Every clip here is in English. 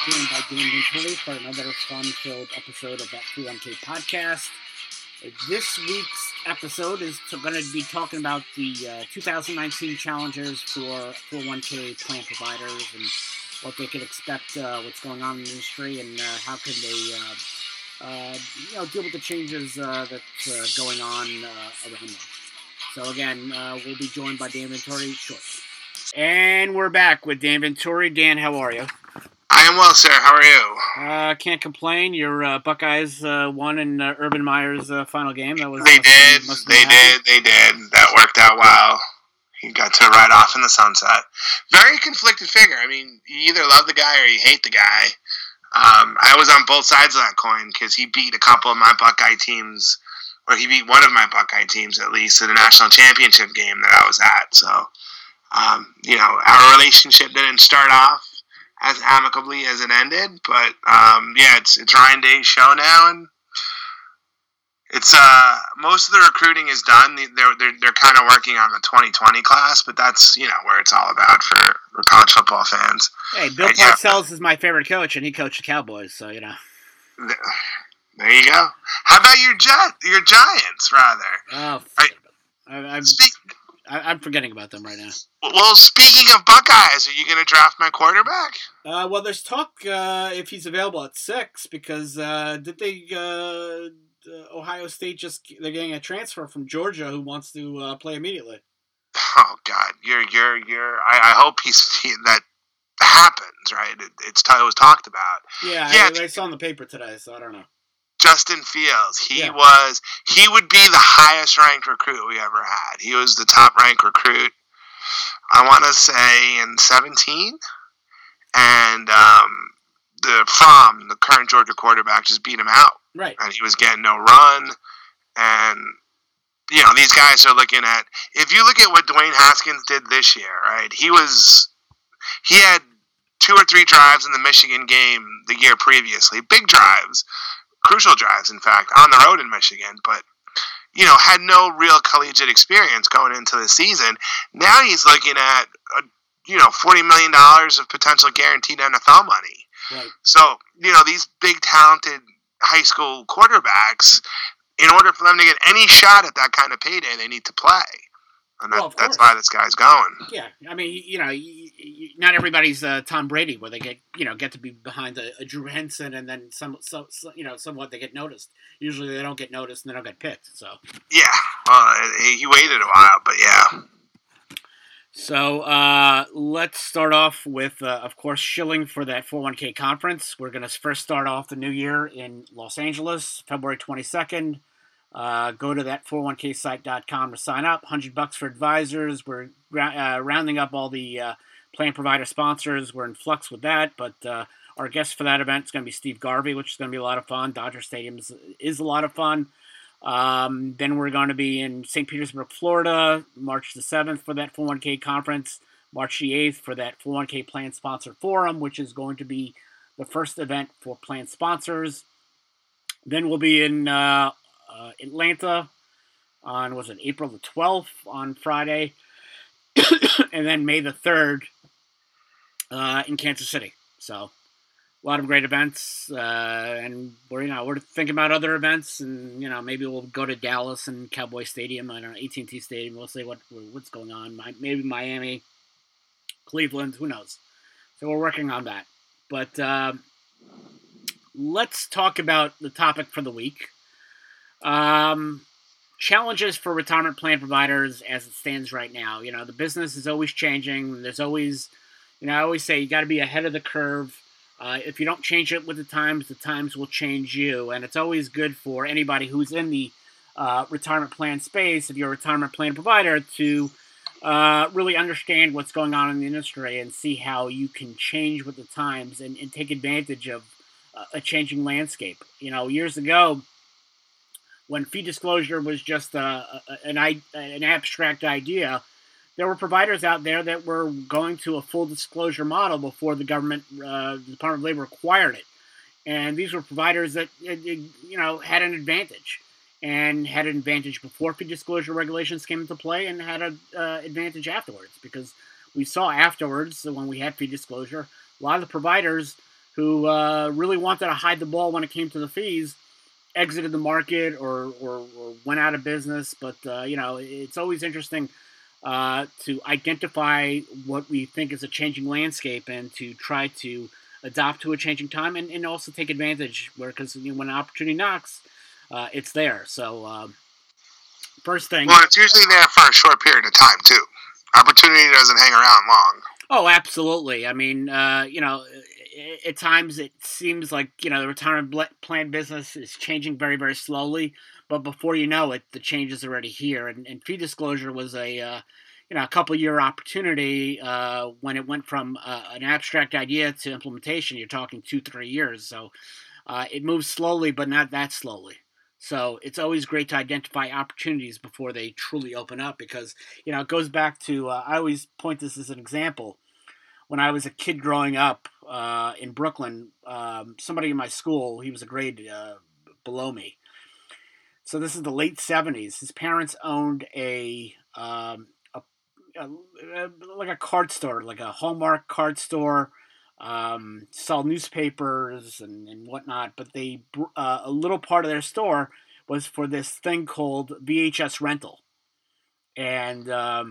joined by Dan Vincelli for another fun-filled episode of that 401k podcast. This week's episode is going to be talking about the 2019 challenges for 401k plan providers and what they can expect, what's going on in the industry, and how can they deal with the changes that's going on around them. So again, we'll be joined by Dan Venturi shortly. And we're back with Dan Venturi. Dan, how are you? I am well, sir. How are you? Can't complain. Your Buckeyes won in Urban Meyer's final game. That was They did. That worked out well. He got to ride off in the sunset. Very conflicted figure. I mean, you either love the guy or you hate the guy. I was on both sides of that coin because he beat a couple of my Buckeye teams, or he beat one of my Buckeye teams at least in a national championship game that I was at. So, our relationship didn't start off as amicably as it ended, but it's Ryan Day's show now, and it's most of the recruiting is done. They're kind of working on the 2020 class, but that's where it's all about for college football fans. Hey, Bill Parcells is my favorite coach, and he coached the Cowboys, so There you go. How about your Giants, rather? Oh, I'm forgetting about them right now. Well, speaking of Buckeyes, are you going to draft my quarterback? Well, there's talk if he's available at 6 because did they Ohio State they're getting a transfer from Georgia who wants to play immediately. Oh God, I hope that happens, right? It was talked about. Yeah, I saw in the paper today, so I don't know. Justin Fields, he would be the highest ranked recruit we ever had. He was the top ranked recruit, I want to say, in 17. And the current Georgia quarterback just beat him out. Right. And he was getting no run. And, these guys are looking at, if you look at what Dwayne Haskins did this year, right, he had 2 or 3 drives in the Michigan game the year previously. Big drives. Crucial drives, in fact, on the road in Michigan, but, had no real collegiate experience going into the season. Now he's looking at, $40 million of potential guaranteed NFL money. Right. So, these big, talented high school quarterbacks, in order for them to get any shot at that kind of payday, they need to play. And that's why this guy's going. Yeah, I mean, not everybody's Tom Brady, where they get to be behind a Drew Henson, and then somewhat they get noticed. Usually they don't get noticed and they don't get picked. So he waited a while, but yeah. So let's start off with, of course, shilling for that 401k conference. We're going to first start off the new year in Los Angeles, February 22nd. Go to that 401ksite.com to sign up. $100 for advisors. We're rounding up all the plan provider sponsors. We're in flux with that, but our guest for that event is going to be Steve Garvey, which is going to be a lot of fun. Dodger Stadium is a lot of fun. Then we're going to be in St. Petersburg, Florida, March the 7th for that 401k conference. March the 8th for that 401k plan sponsor forum, which is going to be the first event for plan sponsors. Then we'll be in Atlanta on, April the 12th on Friday, and then May the 3rd in Kansas City. So a lot of great events, and we're thinking about other events, and maybe we'll go to Dallas and Cowboy Stadium, I don't know, AT&T Stadium. We'll see what's going on. Maybe Miami, Cleveland, who knows? So we're working on that. But let's talk about the topic for the week. Challenges for retirement plan providers as it stands right now. The business is always changing. There's always, I always say you got to be ahead of the curve. If you don't change it with the times will change you. And it's always good for anybody who's in the retirement plan space, if you're a retirement plan provider, to really understand what's going on in the industry and see how you can change with the times and take advantage of a changing landscape. Years ago, when fee disclosure was just an abstract idea, there were providers out there that were going to a full disclosure model before the government, the Department of Labor, required it. And these were providers that, had an advantage. And had an advantage before fee disclosure regulations came into play and had an advantage afterwards. Because we saw afterwards, when we had fee disclosure, a lot of the providers who really wanted to hide the ball when it came to the fees, exited the market or went out of business. But it's always interesting to identify what we think is a changing landscape and to try to adapt to a changing time and also take advantage because when an opportunity knocks, it's there. So first thing. Well, it's usually there for a short period of time too. Opportunity doesn't hang around long. Oh, absolutely. I mean, at times it seems like, the retirement plan business is changing very, very slowly. But before you know it, the change is already here. And fee disclosure was a couple-year opportunity when it went from an abstract idea to implementation. You're talking 2-3 years. So it moves slowly, but not that slowly. So it's always great to identify opportunities before they truly open up because, it goes back to, I always point this as an example. When I was a kid growing up in Brooklyn, somebody in my school, he was a grade below me. So this is the late 70s. His parents owned like a card store, like a Hallmark card store, sell newspapers and whatnot. But they a little part of their store was for this thing called VHS rental, and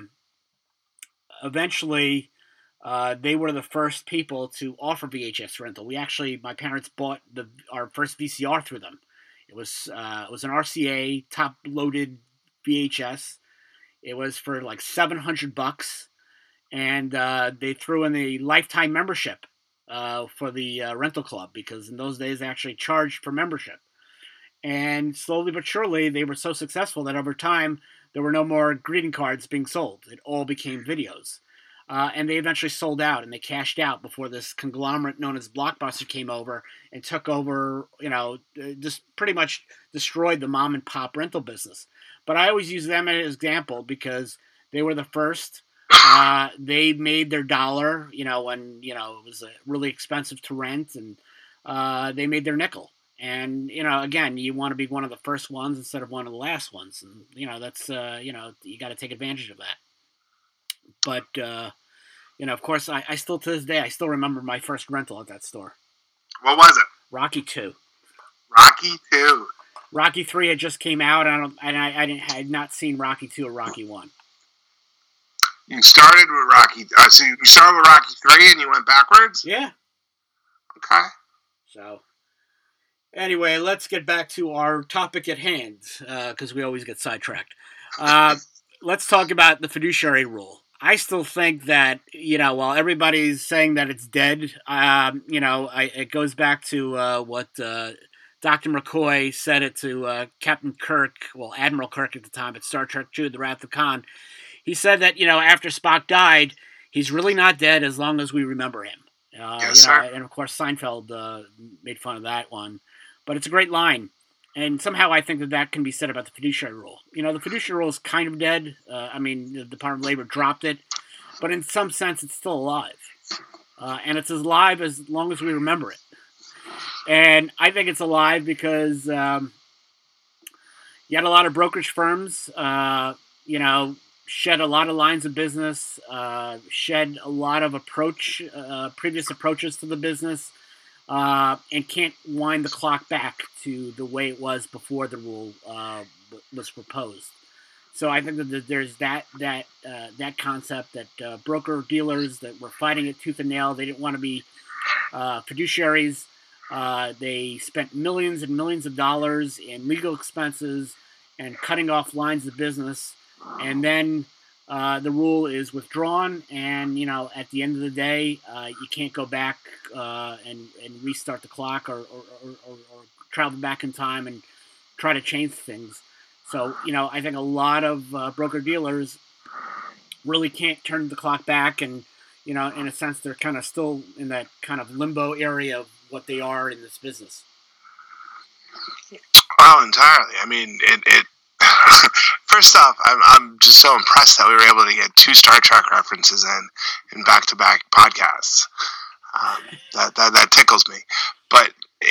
eventually they were the first people to offer VHS rental. My parents bought our first VCR through them. It was an RCA top loaded VHS. It was for like $700, and they threw in the lifetime membership for the rental club because in those days they actually charged for membership. And slowly but surely, they were so successful that over time there were no more greeting cards being sold. It all became videos. And they eventually sold out and they cashed out before this conglomerate known as Blockbuster came over and took over, just pretty much destroyed the mom and pop rental business. But I always use them as an example because they were the first. They made their dollar, when, it was really expensive to rent, and they made their nickel. And, again, you want to be one of the first ones instead of one of the last ones. And, that's, you got to take advantage of that. But, of course, I still, to this day, I still remember my first rental at that store. What was it? Rocky 2. Rocky 2. Rocky 3 had just came out, I had not seen Rocky 2 or Rocky 1. You started with Rocky. So you started with Rocky 3 and you went backwards? Yeah. Okay. So, anyway, let's get back to our topic at hand, because we always get sidetracked. Let's talk about the fiduciary rule. I still think that, while everybody's saying that it's dead, it goes back to what Dr. McCoy said it to Captain Kirk, well, Admiral Kirk at the time, at Star Trek II, The Wrath of Khan. He said that, after Spock died, he's really not dead as long as we remember him. Yes, sir. And, of course, Seinfeld made fun of that one. But it's a great line. And somehow I think that can be said about the fiduciary rule. The fiduciary rule is kind of dead. The Department of Labor dropped it. But in some sense, it's still alive. And it's as alive as long as we remember it. And I think it's alive because you had a lot of brokerage firms, shed a lot of lines of business, shed a lot of previous approaches to the business, and can't wind the clock back to the way it was before the rule was proposed. So I think that there's that concept that broker dealers that were fighting it tooth and nail. They didn't want to be fiduciaries. They spent millions and millions of dollars in legal expenses and cutting off lines of business. And then the rule is withdrawn, and at the end of the day, you can't go back and restart the clock or travel back in time and try to change things. So I think a lot of broker dealers really can't turn the clock back, and in a sense, they're kind of still in that kind of limbo area of what they are in this business. Well, entirely. I mean, it first off, I'm just so impressed that we were able to get 2 Star Trek references in back-to-back podcasts. That tickles me. But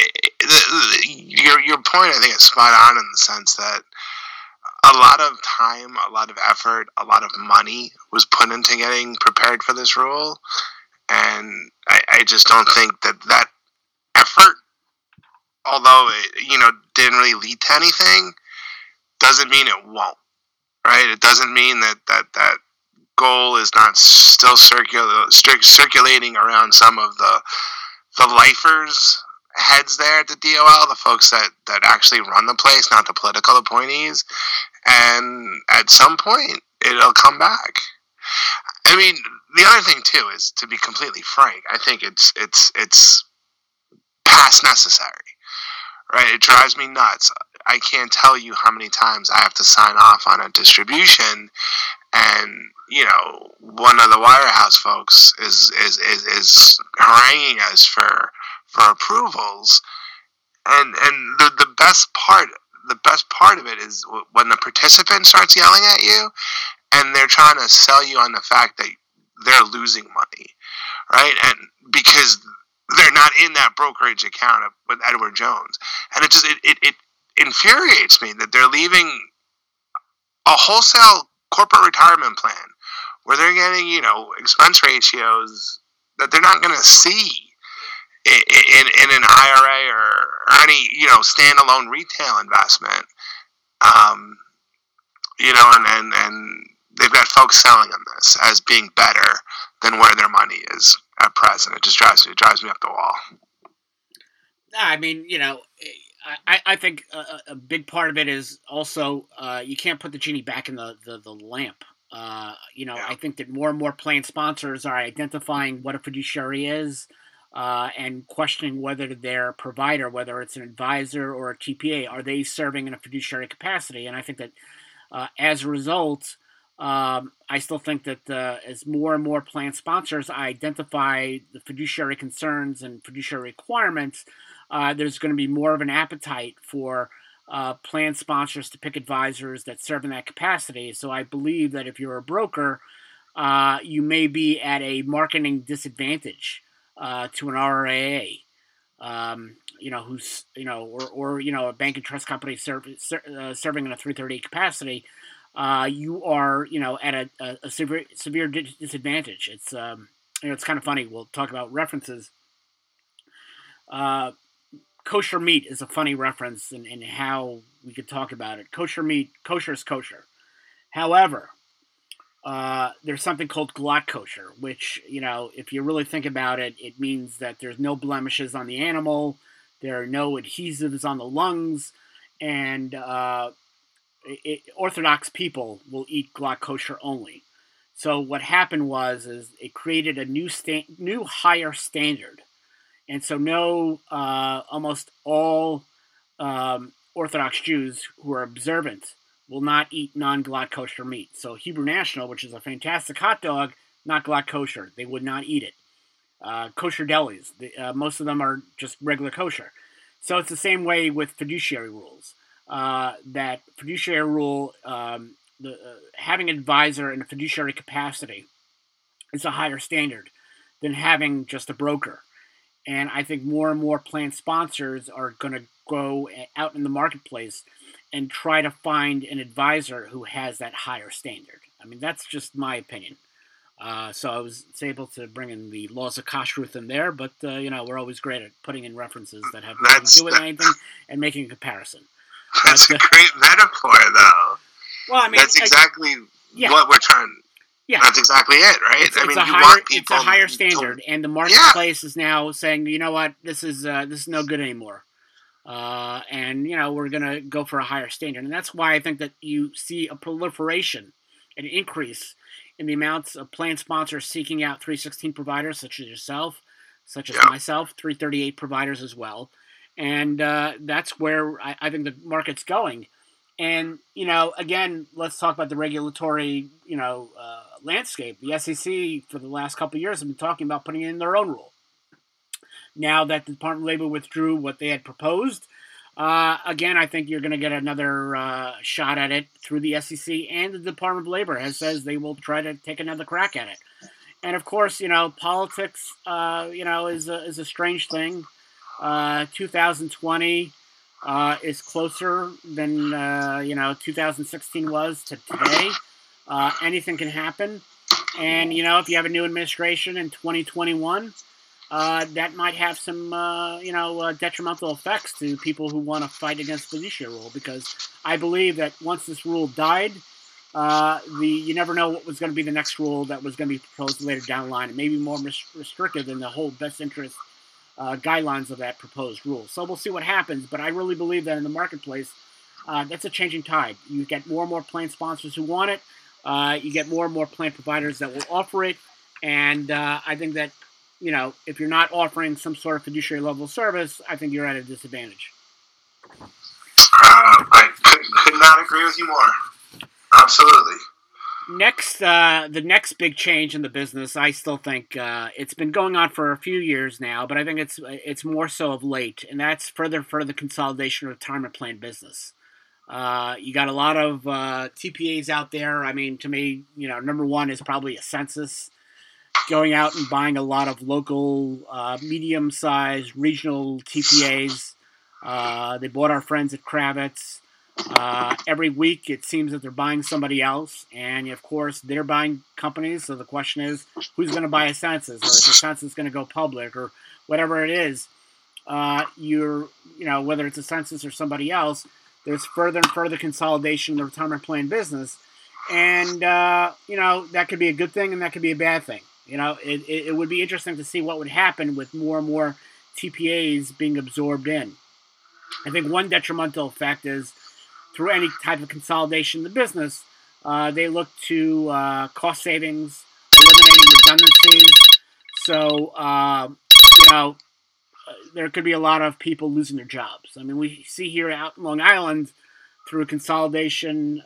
your point, I think, is spot on in the sense that a lot of time, a lot of effort, a lot of money was put into getting prepared for this rule, and I just don't think that effort, although it, didn't really lead to anything, doesn't mean it won't, right? It doesn't mean that goal is not still circulating around some of the lifers' heads there at the DOL, the folks that actually run the place, not the political appointees. And at some point, it'll come back. I mean, the other thing too is, to be completely frank, I think it's past necessary, right? It drives me nuts. I can't tell you how many times I have to sign off on a distribution, and one of the Wirehouse folks is haranguing us for approvals, and the best part of it is when the participant starts yelling at you, and they're trying to sell you on the fact that they're losing money, right? And because they're not in that brokerage account with Edward Jones, and it infuriates me that they're leaving a wholesale corporate retirement plan where they're getting expense ratios that they're not going to see in an IRA or any standalone retail investment. And they've got folks selling them this as being better than where their money is at present. It just drives me up the wall. I mean, I think a big part of it is also you can't put the genie back in the lamp. I think that more and more plan sponsors are identifying what a fiduciary is and questioning whether their provider, whether it's an advisor or a TPA, are they serving in a fiduciary capacity? And I think that as a result, I still think that as more and more plan sponsors identify the fiduciary concerns and fiduciary requirements, there's going to be more of an appetite for plan sponsors to pick advisors that serve in that capacity. So I believe that if you're a broker, you may be at a marketing disadvantage to an RIA, who's or a bank and trust company serving in a 338 capacity. You are at a severe disadvantage. It's it's kind of funny. We'll talk about references. Kosher meat is a funny reference in how we could talk about it. Kosher meat, kosher is kosher. However, there's something called glatt kosher, which, if you really think about it, it means that there's no blemishes on the animal, there are no adhesives on the lungs, and Orthodox people will eat glatt kosher only. So what happened is it created a new higher standard. And so almost all Orthodox Jews who are observant will not eat non-glatt kosher meat. So Hebrew National, which is a fantastic hot dog, not glatt kosher. They would not eat it. Kosher delis, most of them are just regular kosher. So it's the same way with fiduciary rules. That fiduciary rule, having an advisor in a fiduciary capacity is a higher standard than having just a broker. And I think more and more plan sponsors are going to go out in the marketplace and try to find an advisor who has that higher standard. I mean, that's just my opinion. So I was able to bring in the laws of kashrut in there, but, we're always great at putting in references that have nothing to do with anything and making a comparison. That's a great metaphor, though. Well, I mean, that's exactly what we're trying. Yeah, that's exactly it, right? It's a higher standard, and the marketplace is now saying, you know what, this is no good anymore, and we're going to go for a higher standard, and that's why I think that you see a proliferation, an increase in the amounts of plan sponsors seeking out 316 providers, such as yourself, such as myself, 338 providers as well. And that's where I think the market's going. And, again, let's talk about the regulatory, landscape. The SEC, for the last couple of years, have been talking about putting in their own rule. Now that the Department of Labor withdrew what they had proposed, again, I think you're going to get another shot at it through the SEC, and the Department of Labor says they will try to take another crack at it. And, of course, politics, is a strange thing. 2020 is closer than 2016 was to today. Anything can happen, and if you have a new administration in 2021, that might have some, detrimental effects to people who want to fight against the fiduciary rule. Because I believe that once this rule died, you never know what was going to be the next rule that was going to be proposed later down the line. It may be more restrictive than the whole best interest guidelines of that proposed rule. So we'll see what happens. But I really believe that in the marketplace, that's a changing tide. You get more and more plan sponsors who want it. You get more and more plan providers that will offer it. And I think that, if you're not offering some sort of fiduciary level of service, I think you're at a disadvantage. I could not agree with you more. Absolutely. Next, the next big change in the business, I still think it's been going on for a few years now, but I think it's more so of late, and that's further consolidation of retirement plan business. You got a lot of TPAs out there. I mean, to me, number one is probably Ascensus, going out and buying a lot of local, medium-sized regional TPAs. They bought our friends at Kravitz. Every week, it seems that they're buying somebody else, and of course, they're buying companies. So the question is, who's going to buy Ascensus, or is Ascensus going to go public, or whatever it is? Whether it's Ascensus or somebody else, there's further and further consolidation in the retirement plan business, and that could be a good thing, and that could be a bad thing. It would be interesting to see what would happen with more and more TPAs being absorbed in. I think one detrimental effect is through any type of consolidation in the business, they look to cost savings, eliminating redundancies. So, there could be a lot of people losing their jobs. I mean, we see here out in Long Island through consolidation,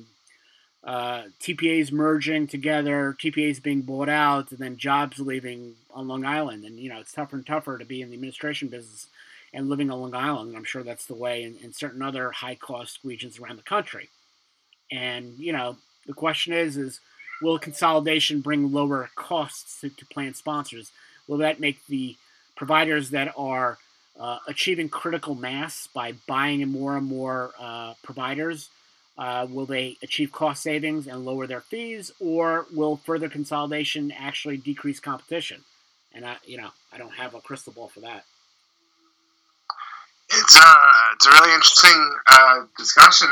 TPAs merging together, TPAs being bought out, and then jobs leaving on Long Island. And, it's tougher and tougher to be in the administration business and living on Long Island. I'm sure that's the way in certain other high-cost regions around the country. And, the question is will consolidation bring lower costs to plan sponsors? Will that make the providers that are achieving critical mass by buying more and more providers, will they achieve cost savings and lower their fees, or will further consolidation actually decrease competition? And I don't have a crystal ball for that. It's a really interesting discussion.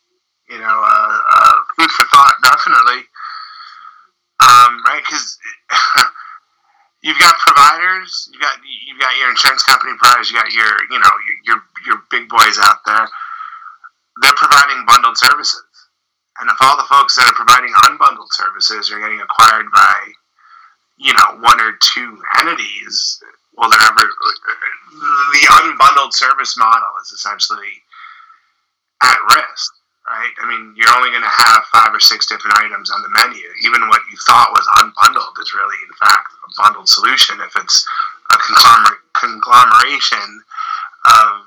Food for thought, definitely. Right, because you've got providers, you've got your insurance company providers, you got your big boys out there. They're providing bundled services, and if all the folks that are providing unbundled services are getting acquired by, one or two entities, well, the unbundled service model is essentially at risk, right? I mean, you're only going to have 5 or 6 different items on the menu. Even what you thought was unbundled is really, in fact, a bundled solution if it's a conglomeration of,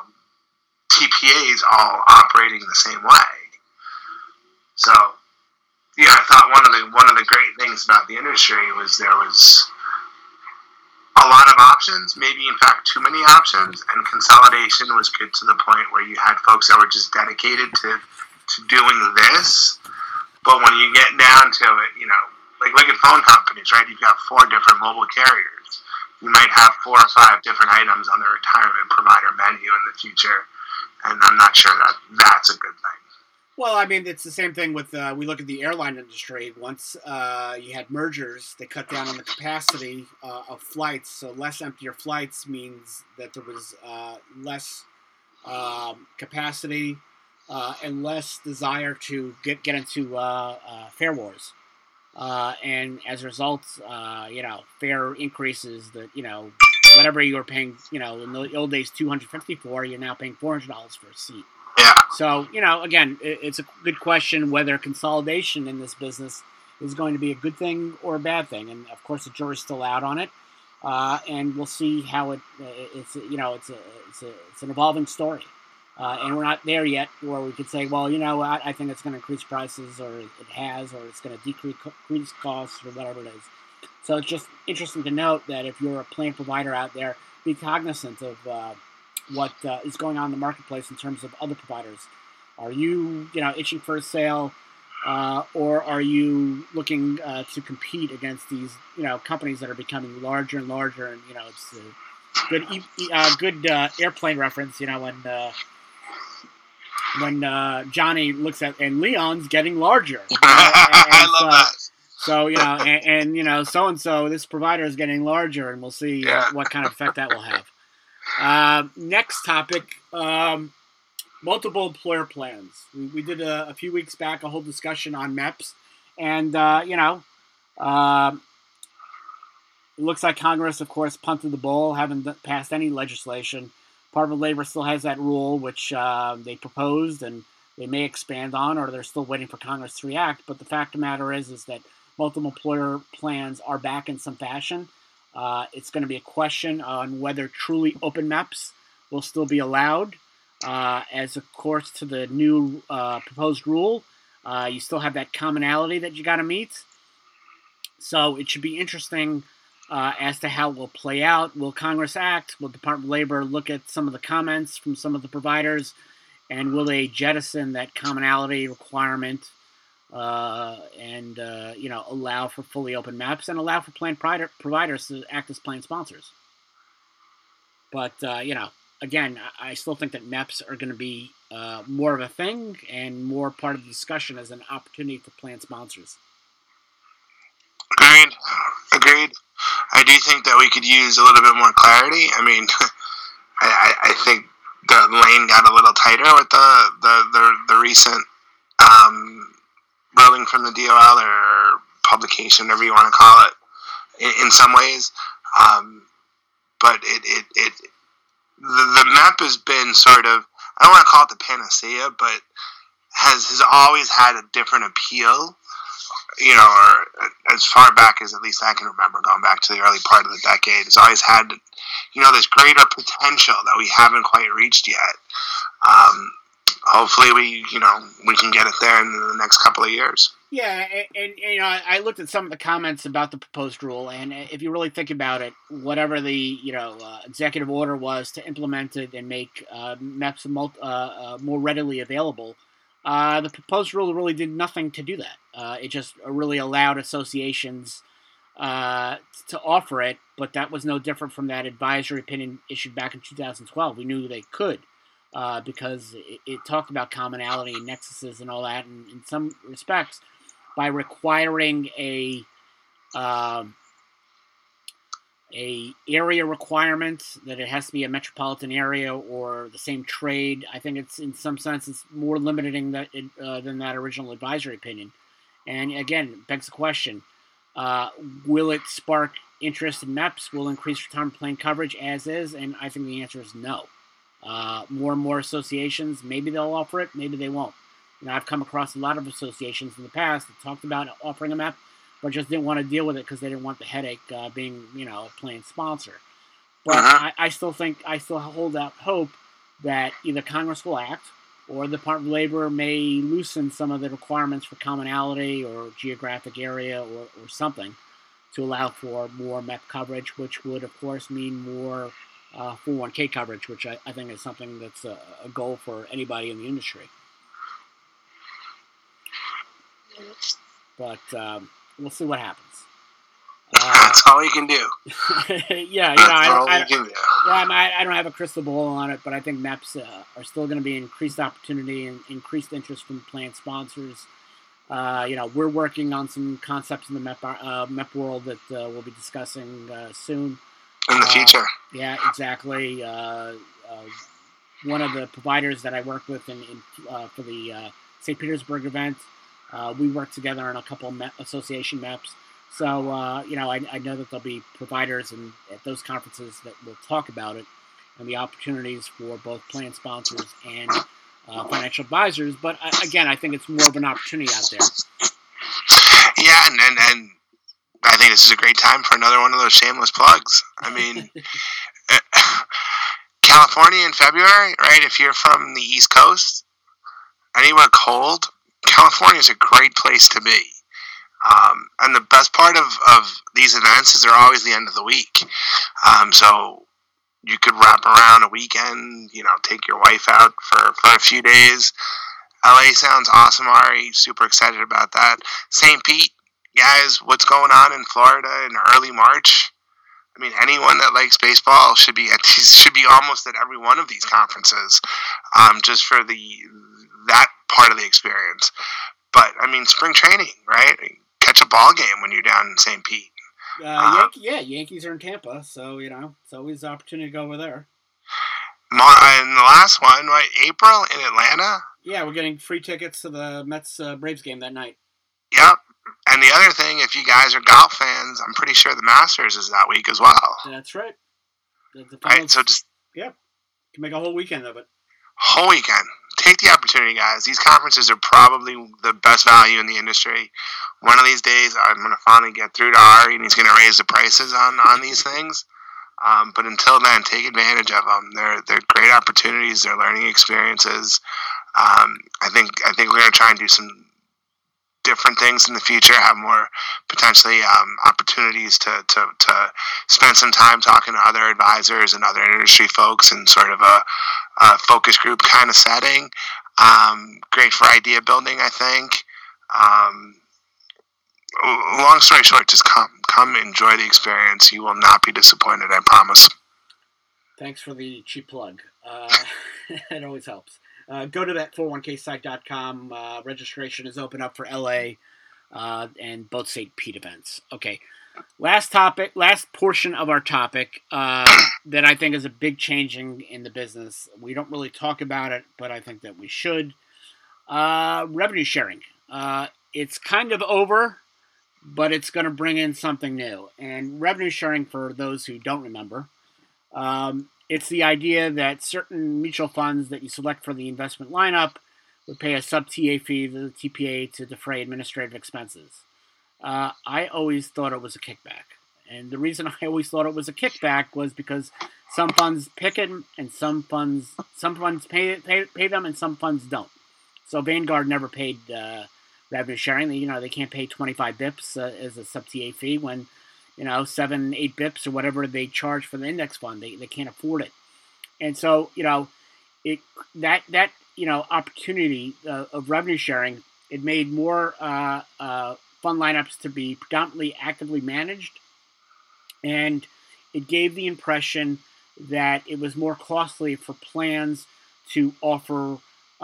TPAs all operating the same way. So, I thought one of the great things about the industry was there was a lot of options, maybe in fact too many options, and consolidation was good to the point where you had folks that were just dedicated to doing this. But when you get down to it, look at phone companies, right? You've got 4 different mobile carriers. You might have 4 or 5 different items on the retirement provider menu in the future, and I'm not sure that that's a good thing. Well, I mean, it's the same thing with, we look at the airline industry. Once you had mergers, they cut down on the capacity of flights. So less emptier flights means that there was less capacity and less desire to get into fare wars. And as a result, fare increases that, whatever you were paying, in the old days, $250 for, you're now paying $400 for a seat. Yeah. So, again, it's a good question whether consolidation in this business is going to be a good thing or a bad thing. And, of course, the jury's still out on it. And we'll see how it's an evolving story. And we're not there yet where we could say, well, I think it's going to increase prices, or it has, or it's going to decrease costs, or whatever it is. So it's just interesting to note that if you're a plan provider out there, be cognizant of what is going on in the marketplace in terms of other providers. Are you, itching for a sale? or are you looking to compete against these companies that are becoming larger and larger? And it's a good airplane reference. When Johnny looks at and Leon's getting larger. I love that. So so and so this provider is getting larger, and we'll see what kind of effect that will have. Next topic. Multiple employer plans. We did a few weeks back a whole discussion on MEPs, and it looks like Congress, of course, punted the ball, haven't passed any legislation. Department of Labor still has that rule, which they proposed, and they may expand on, or they're still waiting for Congress to react. But the fact of the matter is that multiple employer plans are back in some fashion. It's going to be a question on whether truly open MEPs will still be allowed. As of course to the new proposed rule, you still have that commonality that you got to meet. So it should be interesting as to how it will play out. Will Congress act? Will the Department of Labor look at some of the comments from some of the providers, and will they jettison that commonality requirement and allow for fully open MEPs and allow for plan providers to act as plan sponsors? But again, I still think that MEPs are going to be more of a thing and more part of the discussion as an opportunity for plan sponsors. Agreed. I do think that we could use a little bit more clarity. I mean, I think the lane got a little tighter with the recent ruling from the DOL or publication, whatever you want to call it, in some ways. But the MEP has been sort of, I don't want to call it the panacea, but has always had a different appeal, or as far back as at least I can remember, going back to the early part of the decade. It's always had, this greater potential that we haven't quite reached yet. Hopefully we can get it there in the next couple of years. Yeah, and I looked at some of the comments about the proposed rule, and if you really think about it, whatever the executive order was to implement it and make MEPs more readily available, the proposed rule really did nothing to do that. It just really allowed associations to offer it, but that was no different from that advisory opinion issued back in 2012. We knew they could. Because it talked about commonality and nexuses and all that, and in some respects, by requiring a area requirement that it has to be a metropolitan area or the same trade, I think it's in some sense it's more limiting than that original advisory opinion. And again, begs the question: will it spark interest in MEPs? Will increase retirement plan coverage as is? And I think the answer is no. More and more associations, maybe they'll offer it, maybe they won't. I've come across a lot of associations in the past that talked about offering a MEP, but just didn't want to deal with it because they didn't want the headache being, a plan sponsor. But I still hold out hope that either Congress will act or the Department of Labor may loosen some of the requirements for commonality or geographic area or something to allow for more MEP coverage, which would, of course, mean more 401k coverage, which I think is something that's a goal for anybody in the industry. But we'll see what happens. That's all you can do. I don't have a crystal ball on it, but I think MEPs are still going to be increased opportunity and increased interest from plan sponsors. We're working on some concepts in the MEP world that we'll be discussing soon. In the future. Yeah, exactly. One of the providers that I worked with for the St. Petersburg event, we worked together on a couple of association MEPs. So, I know that there'll be providers at those conferences that will talk about it and the opportunities for both plan sponsors and financial advisors. But, again, I think it's more of an opportunity out there. Yeah, and I think this is a great time for another one of those shameless plugs. I mean, California in February, right? If you're from the East Coast, anywhere cold, California is a great place to be. And the best part of these events is they're always the end of the week. So you could wrap around a weekend, take your wife out for a few days, LA sounds awesome, Ari. Super excited about that. St. Pete, guys, what's going on in Florida in early March? I mean, anyone that likes baseball should be almost at every one of these conferences, just for that part of the experience. But I mean, spring training, right? Catch a ball game when you're down in St. Pete. Yankees are in Tampa, so it's always an opportunity to go over there. And the last one, right? April in Atlanta. Yeah, we're getting free tickets to the Mets Braves game that night. Yep. And the other thing, if you guys are golf fans, I'm pretty sure the Masters is that week as well. That's right. Right, so just can make a whole weekend of it. Whole weekend. Take the opportunity, guys. These conferences are probably the best value in the industry. One of these days, I'm going to finally get through to Ari, and he's going to raise the prices on these things. But until then, take advantage of them. They're great opportunities. They're learning experiences. I think we're going to try and do some different things in the future. Have more potentially opportunities to spend some time talking to other advisors and other industry folks in sort of a focus group kind of setting. Great for idea building, I think. Long story short, just come enjoy the experience. You will not be disappointed, I promise. Thanks for the cheap plug. It always helps. Go to that 401ksite.com. Registration is open up for LA and both St. Pete events. Okay. Last portion of our topic that I think is a big changing in the business. We don't really talk about it, but I think that we should. Revenue sharing. It's kind of over, but it's going to bring in something new. And revenue sharing, for those who don't remember, it's the idea that certain mutual funds that you select for the investment lineup would pay a sub-TA fee to the TPA to defray administrative expenses. I always thought it was a kickback. And the reason I always thought it was a kickback was because some funds pick it and some funds pay them and some funds don't. So Vanguard never paid revenue sharing. They can't pay 25 bips as a sub-TA fee when 7, 8 bips or whatever they charge for the index fund. They can't afford it. And so, that opportunity of revenue sharing, it made more fund lineups to be predominantly actively managed. And it gave the impression that it was more costly for plans to offer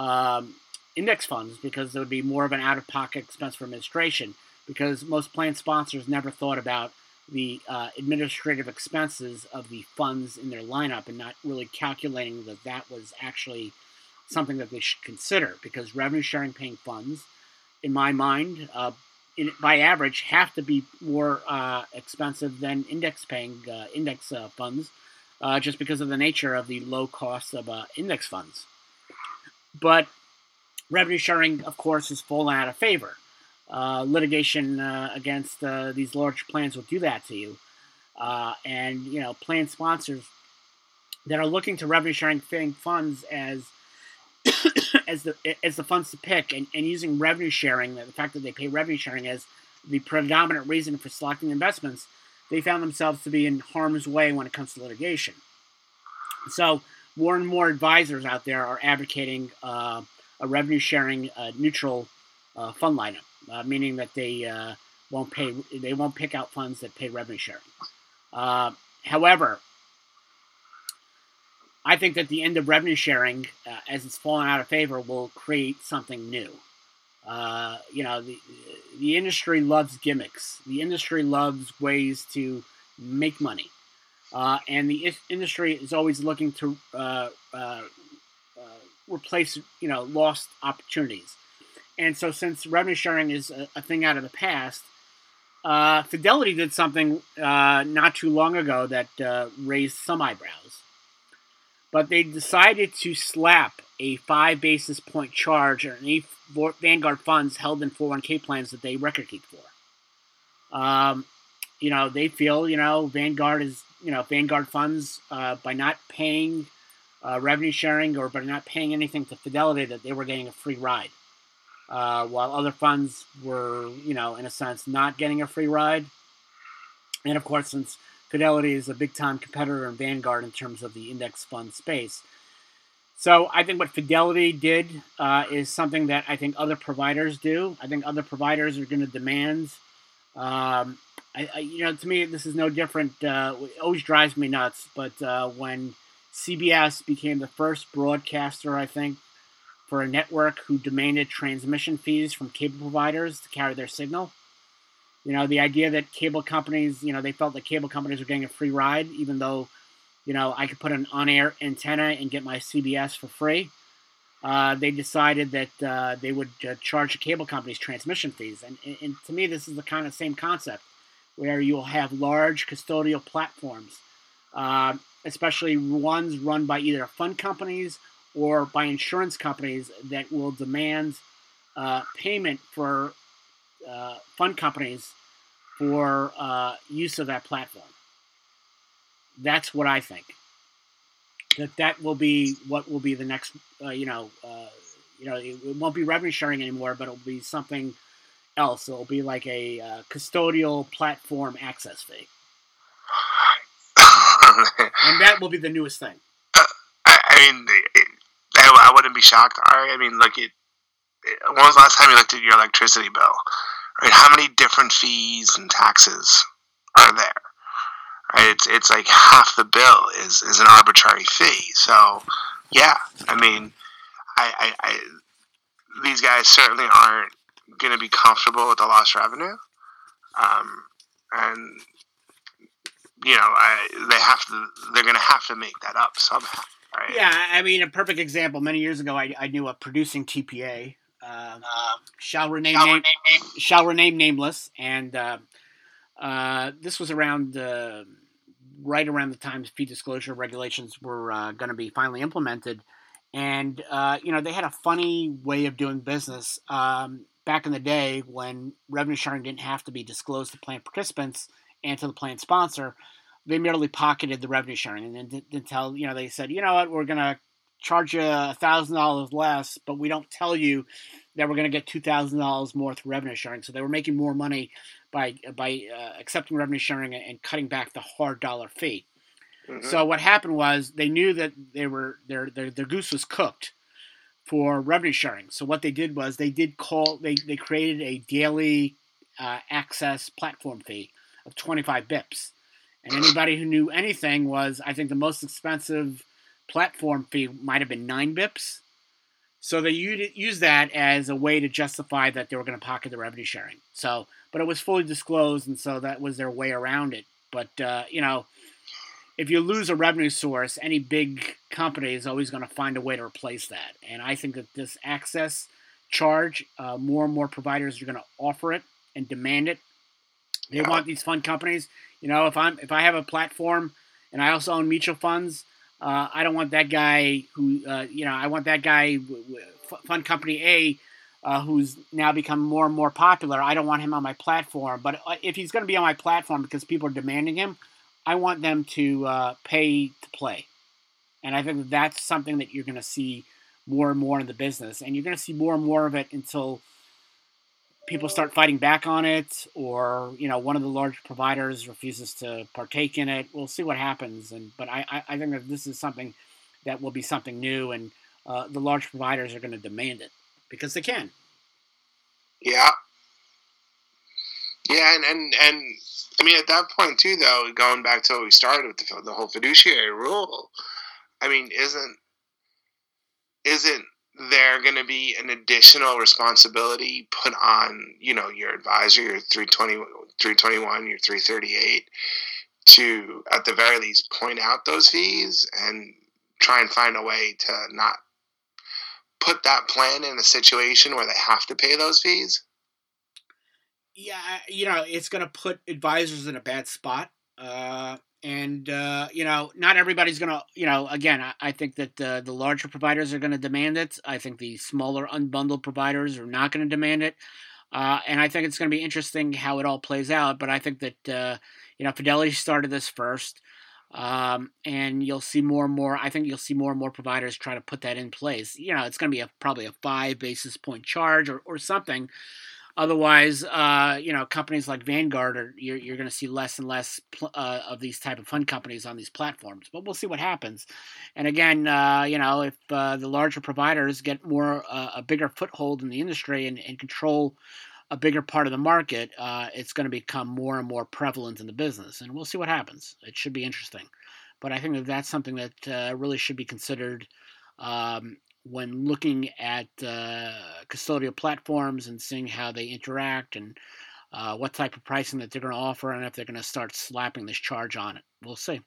index funds because there would be more of an out-of-pocket expense for administration, because most plan sponsors never thought about the administrative expenses of the funds in their lineup and not really calculating that was actually something that they should consider, because revenue sharing paying funds, in my mind, by average, have to be more expensive than index funds, just because of the nature of the low cost of index funds. But revenue sharing, of course, has fallen out of favor. Litigation against these large plans will do that to you. And plan sponsors that are looking to revenue sharing funds as the funds to pick, and using revenue sharing, the fact that they pay revenue sharing as the predominant reason for selecting investments, they found themselves to be in harm's way when it comes to litigation. So more and more advisors out there are advocating a revenue sharing neutral fund lineup, meaning that they won't pick out funds that pay revenue sharing. However, I think that the end of revenue sharing, as it's fallen out of favor, will create something new. The industry loves gimmicks. The industry loves ways to make money. And the industry is always looking to replace, lost opportunities. And so since revenue sharing is a thing out of the past, Fidelity did something not too long ago that raised some eyebrows. But they decided to slap a 5 basis point charge on any Vanguard funds held in 401k plans that they record keep for. They feel, Vanguard funds, by not paying revenue sharing or by not paying anything to Fidelity, that they were getting a free ride. While other funds were, in a sense, not getting a free ride. And of course, since Fidelity is a big-time competitor in Vanguard in terms of the index fund space. So I think what Fidelity did is something that I think other providers do. I think other providers are going to demand. Um, to me, this is no different. It always drives me nuts. But when CBS became the first broadcaster, I think, for a network who demanded transmission fees from cable providers to carry their signal. The idea that cable companies, they felt that cable companies were getting a free ride, even though, I could put an on-air antenna and get my CBS for free. They decided that they would charge the cable companies transmission fees. And to me, this is the kind of same concept where you'll have large custodial platforms, especially ones run by either fund companies or by insurance companies that will demand payment for fund companies for use of that platform. That's what I think. That will be what will be the next. It won't be revenue sharing anymore, but it'll be something else. It'll be like a custodial platform access fee, and that will be the newest thing. I wouldn't be shocked. I mean, look at when was the last time you looked at your electricity bill? Right, how many different fees and taxes are there? Right, it's like half the bill is an arbitrary fee. So, yeah, I mean, I these guys certainly aren't going to be comfortable with the lost revenue, and they're going to have to make that up somehow. Right? Yeah, I mean, a perfect example. Many years ago, I knew a producing TPA. Shall remain nameless, and this was around right around the time fee disclosure regulations were going to be finally implemented, and they had a funny way of doing business back in the day when revenue sharing didn't have to be disclosed to plan participants and to the plan sponsor. They merely pocketed the revenue sharing and then they said, you know what, we're going to charge you $1,000 less, but we don't tell you that we're going to get $2,000 more through revenue sharing. So they were making more money by accepting revenue sharing and cutting back the hard dollar fee. Mm-hmm. So what happened was they knew that their goose was cooked for revenue sharing. So what they did was they created a daily access platform fee of 25 bips. And anybody who knew anything was, I think the most expensive platform fee might have been 9 bips. So they used that as a way to justify that they were going to pocket the revenue sharing. So, but it was fully disclosed, and so that was their way around it. But, if you lose a revenue source, any big company is always going to find a way to replace that. And I think that this access charge, more and more providers are going to offer it and demand it. They want these fund companies. If I have a platform and I also own mutual funds, I don't want that guy I want that guy, fund company A, who's now become more and more popular. I don't want him on my platform. But if he's going to be on my platform because people are demanding him, I want them to pay to play. And I think that's something that you're going to see more and more in the business. And you're going to see more and more of it until people start fighting back on it, or one of the large providers refuses to partake in it. We'll see what happens, but I think that this is something that will be something new, and the large providers are going to demand it because they can. Yeah, and I mean at that point too, though, going back to what we started with the whole fiduciary rule. I mean, isn't there going to be an additional responsibility put on, your advisor, your 321, your 338, to, at the very least, point out those fees and try and find a way to not put that plan in a situation where they have to pay those fees? Yeah, it's going to put advisors in a bad spot. Not everybody's going to, again, I think that the larger providers are going to demand it. I think the smaller unbundled providers are not going to demand it. And I think it's going to be interesting how it all plays out. But I think that, Fidelity started this first. And you'll see more and more, I think you'll see more and more providers try to put that in place. It's going to be probably a 5 basis point charge or something. Otherwise, companies like Vanguard you're going to see less and less of these type of fund companies on these platforms. But we'll see what happens. And again, if the larger providers get a bigger foothold in the industry and control a bigger part of the market, it's going to become more and more prevalent in the business. And we'll see what happens. It should be interesting. But I think that's something that really should be considered when looking at custodial platforms and seeing how they interact and what type of pricing that they're going to offer, and if they're going to start slapping this charge on it. We'll see.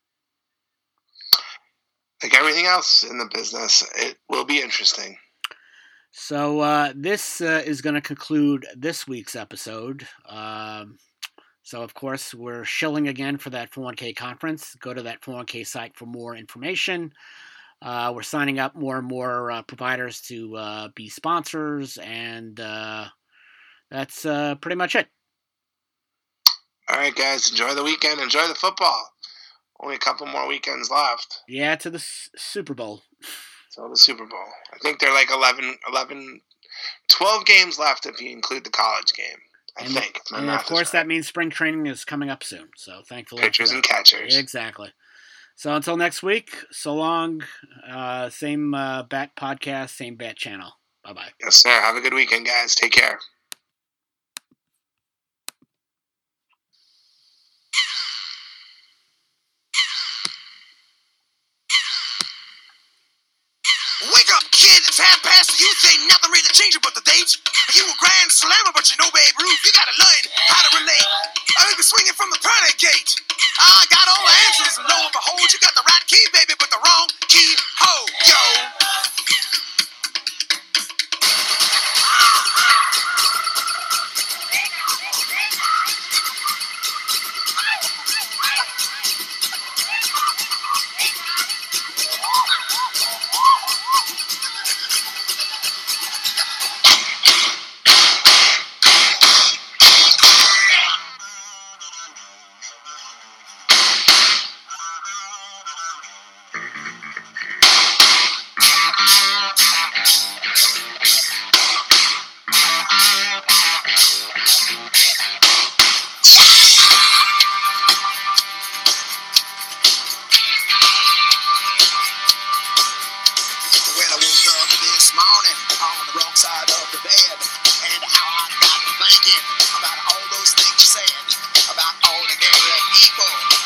Like everything else in the business, it will be interesting. So this is going to conclude this week's episode. So, of course, we're shilling again for that 401k conference. Go to that 401k site for more information. We're signing up more and more providers to be sponsors, and that's pretty much it. All right, guys, enjoy the weekend. Enjoy the football. Only a couple more weekends left. Yeah, to the Super Bowl. So the Super Bowl. I think they're like 12 games left if you include the college game. And of course, that means spring training is coming up soon. So thankfully, pitchers and catchers. Exactly. So until next week, so long. Same Bat Podcast, same Bat channel. Bye-bye. Yes, sir. Have a good weekend, guys. Take care. Wake up, kid. It's 1:30. You ain't nothing really changing but the dates. You a grand slammer, but you know Babe Ruth. You gotta learn how to relate. I've been swinging from the pearly gate. I got all the answers, and lo and behold, you got the right key, baby, but the wrong key. Ho, yo.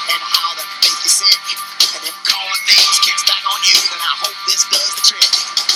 And if calling names kicks back on you, then I hope this does the trick.